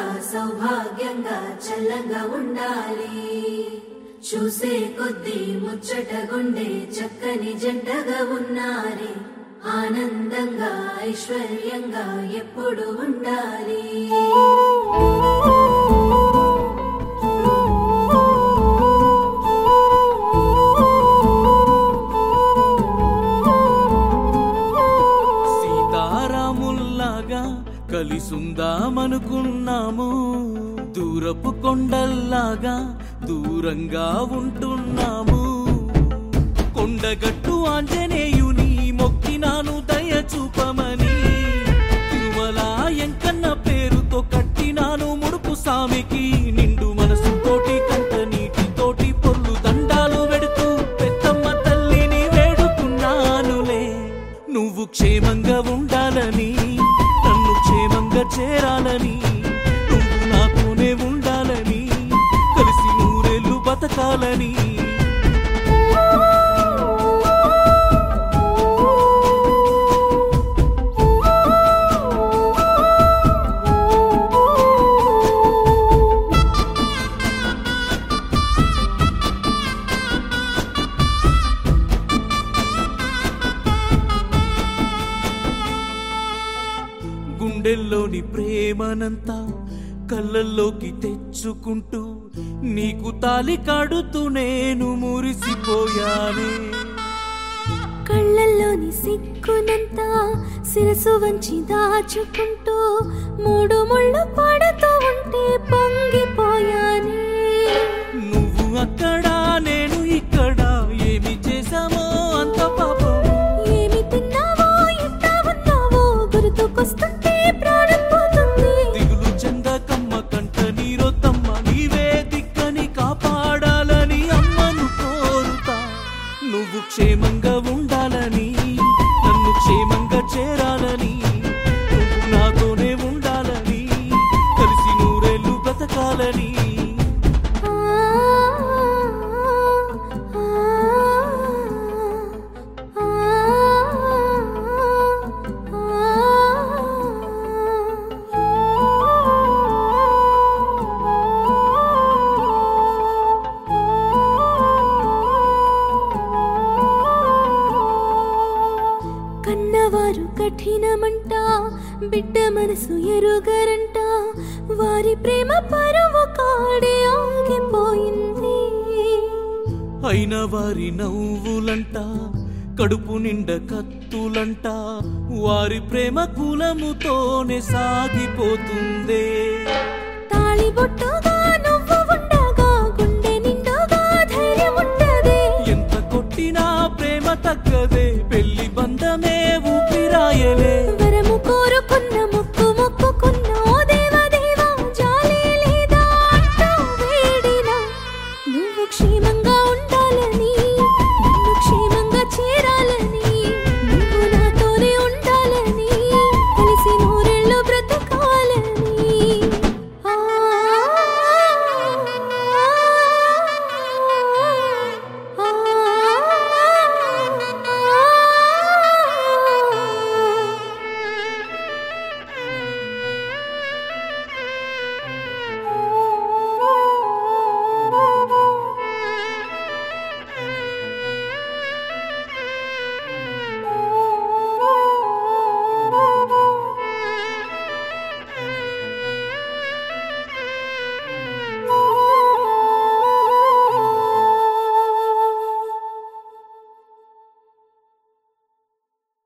సుఖంగా సౌభాగ్యంగా చల్లగా ఉండాలి. చూసే కొద్దీ ముచ్చటగుండే చక్కని జంటగా ఉన్నారే. ఆనందంగా ఐశ్వర్యంగా ఎప్పుడు ఉండాలి. సీతారాముల్లాగా కలిసుందామనుకున్నాము, దూరపు కొండల్లాగా దూరంగా ఉంటున్నాము. కొండగట్టు ఆంజనేయుని మొక్కినాను దయ చూపమని, తిరుమల ఎంకన్న పేరుతో కట్టినాను ముడుపు సామికి. నిండు మనసుతోటి కంట నీటితోటి పొర్లు దండాలు పెడుతూ పెద్దమ్మ తల్లిని వేడుకున్నానులే. నువ్వు క్షేమంగా ఉండాలని, నన్ను క్షేమంగా చేరాలని, నువ్వు నాతోనే ఉండాలని, కలిసి నూరేళ్లు బతకాలని. గుండెల్లోని ప్రేమనంతా కళ్ళల్లోకి తెచ్చుకుంటూ నీకు తాలి కడుతూ నేను మురిసిపోయానే. కళ్ళల్లోని సిగ్గునంతా శిరసు వంచి దాచుకుంటూ మూడు ముళ్ళు పడుతూ ఉంటే పొంగిపోయానే. నువ్వు అక్కడ నేను ఇక్కడ, ఏమి చేశామో అంత పాపం. ఏమి తిన్నావో ఎంత ఉన్నావో గుర్తుకొస్తుంటే ప్రాణం పోతుంది. దిగులు చెందకమ్మ కంట నీరొద్దమ్మ, నీవే దిక్కని కాపాడాలని అమ్మను కోరుతా. నువ్వు క్షేమంగా ఉండాలని, నన్ను క్షేమంగా చేరాలని, నువ్వు నాతోనే ఉండాలని, కలిసి నూరేళ్లు బ్రతకాలని. కన్నవారు కఠినమంట, బిడ్డ మనసు ఎరుగరంట, వారి ప్రేమ పరువు కాడే ఆగిపోయింది. అయిన వారి నవ్వులంట, కడుపు నిండ కత్తులంట, వారి ప్రేమ కులముతోనే సాగిపోతుందే. తాళిబొట్టు